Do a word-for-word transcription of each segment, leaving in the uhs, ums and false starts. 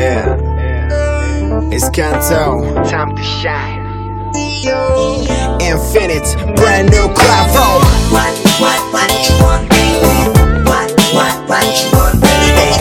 Yeah. It's Kanto. Time to shine. Infinite, brand new Clavo. What, what, what you want, baby? What, what, what you want, baby?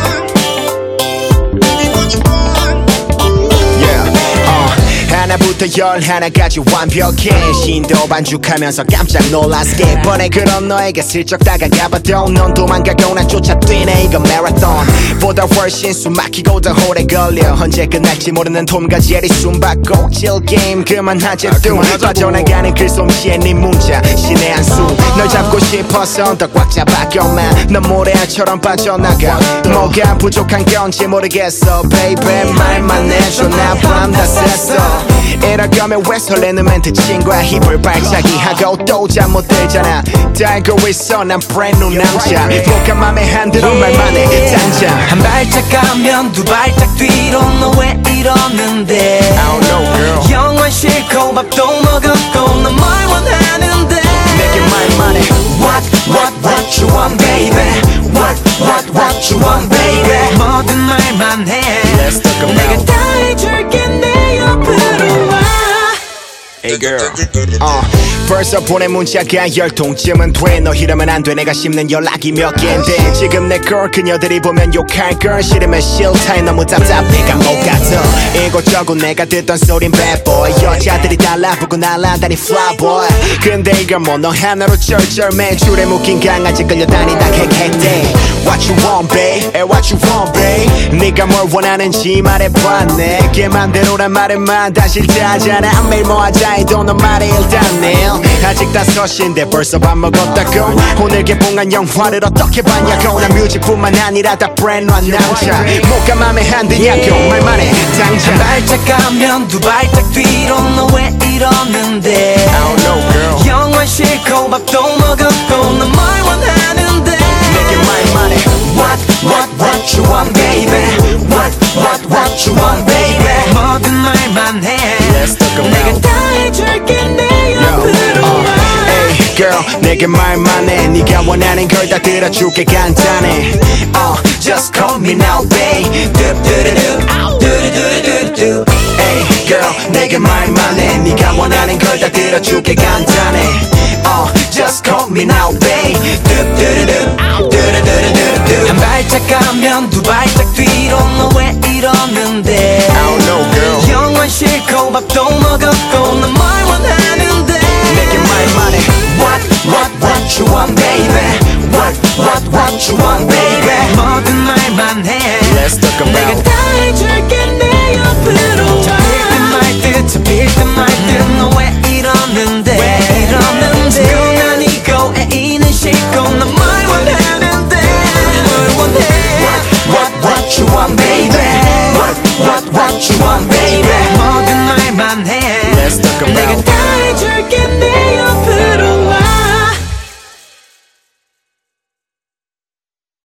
Yeah, uh. 하나부터 열 하나까지 완벽해 신도 반죽하면서 깜짝 놀랐게 뻔해 그런 너에게 슬쩍 다가가봐도 넌 도망가고 난 쫓아뛰네 이건 마라톤 보다 훨씬 숨막히고 더 오래 걸려 언제 끝날지 모르는 톰과 제리 숨바꼭 질 게임 그만하지 뚱 빠져나가는 글솜씨에 네 문자 신의 한수 널 잡고 싶어서 더 꽉 잡아껴만 넌 모래알처럼 빠져나가 뭐가 부족한 건지 모르겠어 baby 말만 해줘 나 밤 다 샜어 이럴 거면 왜 설레는 멘트 친구야 힙을 발차기 하고 또 잠 못 들잖아 다 알고 있어 난 brand new 남자 뭐가 맘에 안 들어 말만 해 당장 한 발짝 가면 두 발짝 뒤로 너 왜 이러는데 I don't know girl 영원 싫고 밥도 먹었고 너 뭘 원하는데 내게 말만 해 What, what, what you want baby What, what, what you want baby 뭐든 말만 해 Let's talk about 내가 다 해줄게 내 옆으로 와 Hey girl uh, 벌써 보낸 문자가 열 통쯤은 돼 너 이러면 안 돼 내가 씹는 연락이 몇 개인데 지금 내 걸 그녀들이 보면 욕할 걸 싫으면 싫다 너무 답답해 감옥 같아 이곳저곳 내가 듣던 소린 bad boy 여자들이 달라붙고 날아다니 fly boy 근데 이건 뭐 너 하나로 쩔쩔매 줄에 묶인 강아지 끌려다니다 객객대 What you want babe What you want babe 네가 뭘 원하는지 말해봐 내게 맘대로란 말에만 다 싫다 하잖아 매일 뭐 하자 해도 너 말에 일단 내 아직 다섯인데 벌써 밥 먹었다고 오늘 개봉한 영화를 어떻게 봤냐고 난 뮤직뿐만 아니라 다 brand new 남자 뭐가 맘에 안 드냐고 말만 해 당장 한 발짝 가면 두 발짝 뒤로 너 왜 이러는데 I don't know girl 영원 싫고 밥도 먹었고 너 뭘 원하는데 내게 말만 해 What, what, what you want baby What, what, what you want baby 뭐든 말만 해 Let's talk about 내가 다 해줄게 내 옆으로 와 Hey girl 내게 말만 해 네가 원하는 걸 다 들어줄게 간단해 uh, Just call me now babe 뚜뚜루루 뚜루뚜루뚜루 Hey girl 내게 말만 해 네가 원하는 걸 다 들어줄게 간단해 uh, Just call me now babe 뚜뚜루루 뚜루뚜루뚜루 한 발짝 가면 두 발짝 뒤로 너 왜 이러는데 I don't know girl 영원 싫고 밥도 먹었고 너 뭘 원하는데 내게 말만 해 What, what, what you want baby What, what, what you want baby 뭐든 말만 해 Let's talk about 내가 다 해줄게 내 옆으로 와 잡힐 듯 말 듯 잡힐 듯 말 듯 너 왜 이러는데 왜 이러는데 고난이고 애인은 싫고 너 뭘 원하는데 뭘 원해 What, what, what you want baby What, what, what you want baby 뭐든 말만 해 Let's talk 내가 about 다 해줄게 내 옆으로